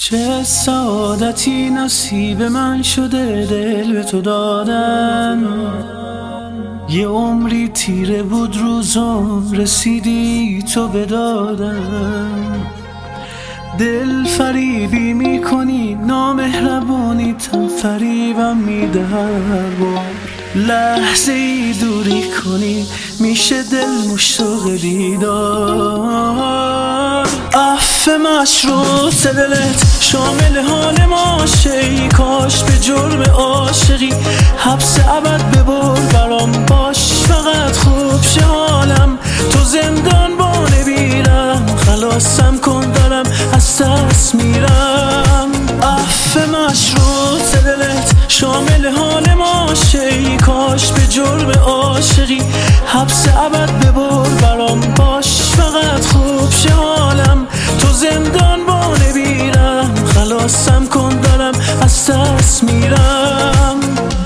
چه سعادتی نصیب من شده دل به تو دادن. یه عمری تیره بود روزم، رسیدی تو به دادن. دل فریبی میکنی، نامهربونی تن فریبم میده هر بار. لحظه ای دوری کنی میشه دل مشتاق دیدار. عفو مشروط دلت شامل حال ما شه، کاش به جرم عاشقی حبس ابد ببر برام باش. فقط خوب شه حالم، تو زندان با نبیرم، خلاصم کن دارم از دست میرم. عفو مشروط دلت شامل حال ما شه، کاش به جرم عاشقی حبس ابد ببر برام باش. فقط خوب شه حالم، تو زندان با نبیرم، خلاصم کن دارم از دست میرم.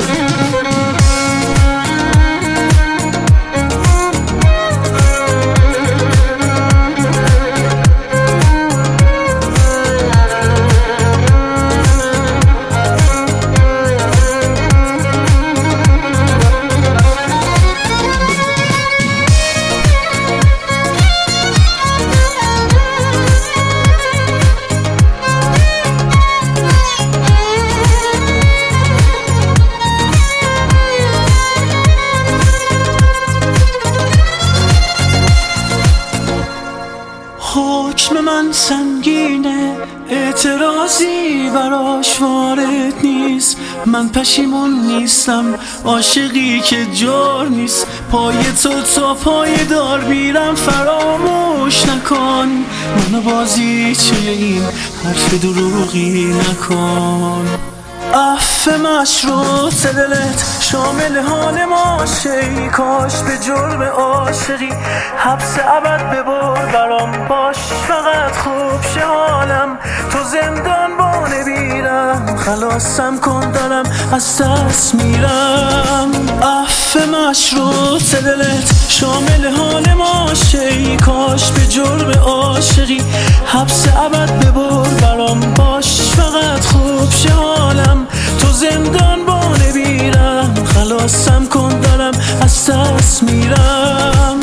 حکم من سنگینه، اعتراضی براش وارد نیست. من پشیمون نیستم، عاشقی که جار نیست. پای تو تا پای دار میرم، فراموش نکن منو بازیچه این حرف دروغی نکن. عفو مشروط دلت شامل حال ما شه، کاش به جرم عاشقی حبس ابد ببر برام باش. فقط خوب شه حالم، تو زندان با نبیرم، خلاصم کن دارم از دست میرم. عفو مشروط دلت شامل حال ما شه، کاش به جرم عاشقی حبس ابد ببر برام باش. فقط خوب شه حالم، تو زندان با نبیرم، خلاصم کن دارم از دست میرم.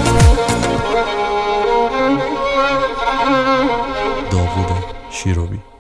داوود شیروی